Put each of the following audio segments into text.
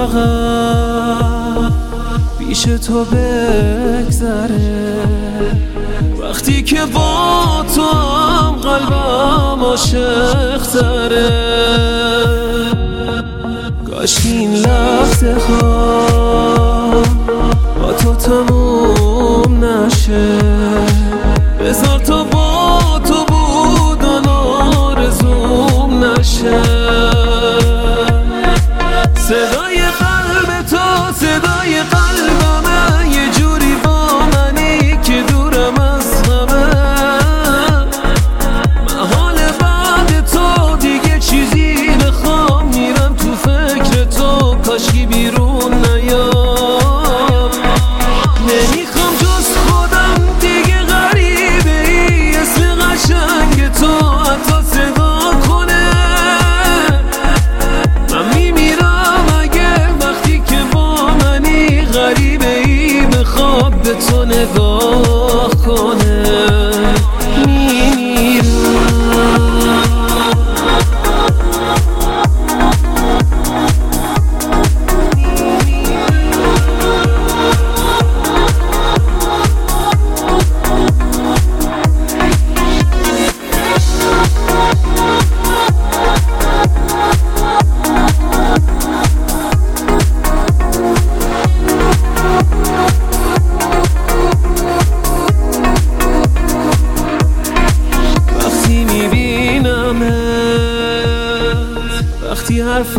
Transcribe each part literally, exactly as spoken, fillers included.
فقط پیش تو بگذره، وقتی که با تو هم قلبم عاشق تره. کاش این لحظه ها با تو تموم نشه، بذار تا با تو بودن آرزوم نشه. صدای قلب تو صدای قلبمه، یه جوری با منی که دورم از همه. من حال بعد تو دیگه چیزی نخوام، میرم تو فکر تو کاشکی بیرون نیام. نمیخوام جز خودم دیگه غریبه ای، اسم قشنگ تو حتی صدا کنه. من میمیرم اگه وقتی که با منی غریبه ای بخواب به تو نگاه کنه. وقتی حرف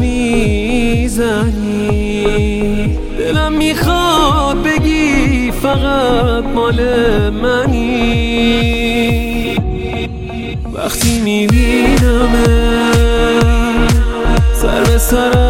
میزنی دلم میخواد بگی فقط مال منی. وقتی میبینم سر به سر